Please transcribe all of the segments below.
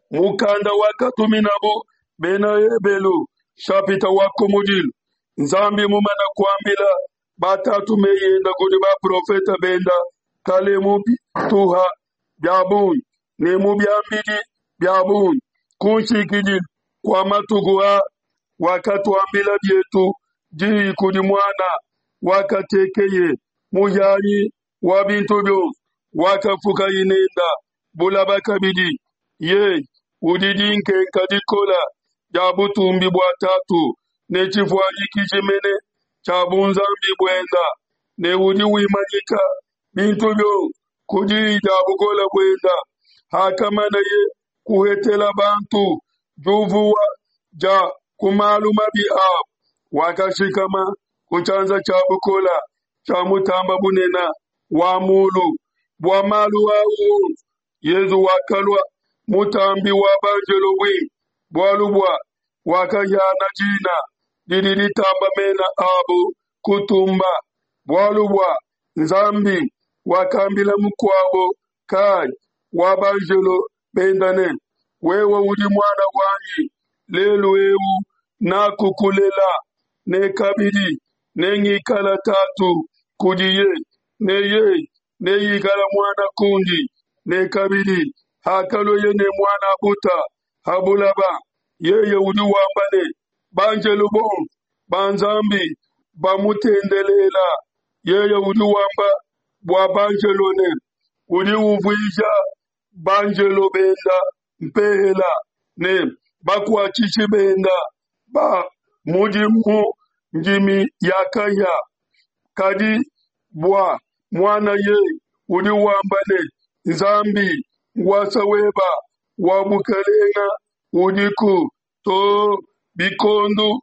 mukanda wakatuminabo bena ebelu shapita wako mudil nzambi mumana kwambila batatu meyenda kudi ba profeta benda kale mubi tuha byabun ne mubyambidi byabun kunshikidi kwa matuguha wakatuambila byetu jii kudi mwana wakatekeye muyanyi wa bintu byo wakafuka inenda bulabakabidi ye udidinke nkadikola jabutumbi bwatatu nechifwanyi kijimene chabunzambi bwenda ne udi wimanyika bintu byo kudi jabukola bwenda hakamana ye kuhetela bantu juvuwa ja kumaluma biab wakashikama kuchanza chabukola chamutamba bunena wa mulu bwa malu wa yezu wakalwa mutambi wa banjelo wi bwalubwa wakayana jina dididi tamba mena abu kutumba bwalubwa nzambi wakambila mkwabo kai wa banjelo bendane wewe udi mwana wanyi lelu ewu na kukulela ne kabidi ne ngikala tatu kudiye ne yikala mwana kundi ne kabidi hakalo ye ne mwana buta habulaba yeye udi wambane banjelu bon banzambi bamutendelela yeye udi wamba bwa banjelu ne udi uvuija banjelu benda mpehela ne bakwa chichi benda ba mudimu njimi yakaya kadi bwa mwana ye udi wambane nzambi wasaweba wabukalenga udiku to bikondu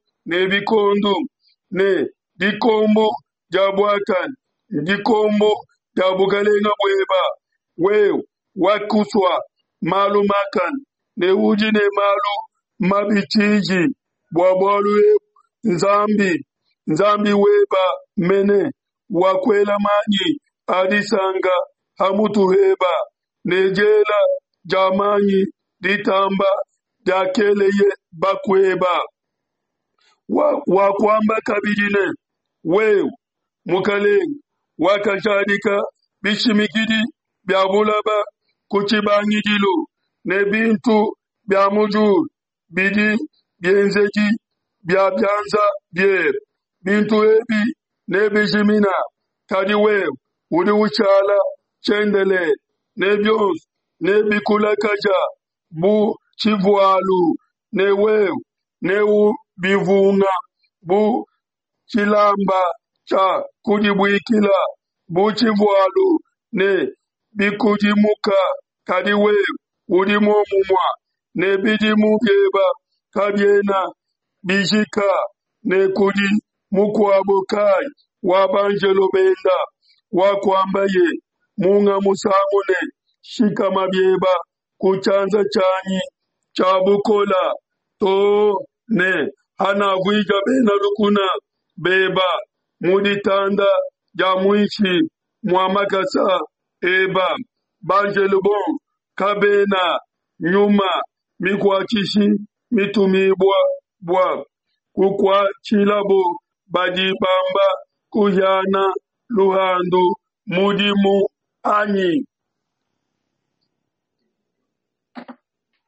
ne dikombo jabwatan dikombo jabukalenga bweba wew wakuswa malumakan ne uji ne malu mabitiji bwabwalu nzambi weba mene wakwela manyi adisanga hamutu heba nejela jamanyi ditamba jakeleye bakweba wakwamba kabidine wew mukaleng wakashadika bishimikidi byabulaba kuchibanyidilu ne bintu byamujur bidi byenzeji byabyanza byer bintu ebi ne bijimina kadi wew udi uchala chendele ne byons ne bikula kaja bu chivualu ne wew ne u bivunga bu chilamba cha kudibwikila bu chivualu ne bikujimuka kadi wew udi momumwa ne bidimu byeba kabyena bijika ne kudi mukwabo kai wabanjelo benda wakwambaye munga musamune shika mabyeba kuchanza chanyi chabukola to ne hana vuija bena lukuna beba muditanda jamuichi mwamakasa eba banjelo bon kabena nyuma mikwachishi mitumibwa bwa kukwa chilabo badibamba kuyana luhandu mudimu anyi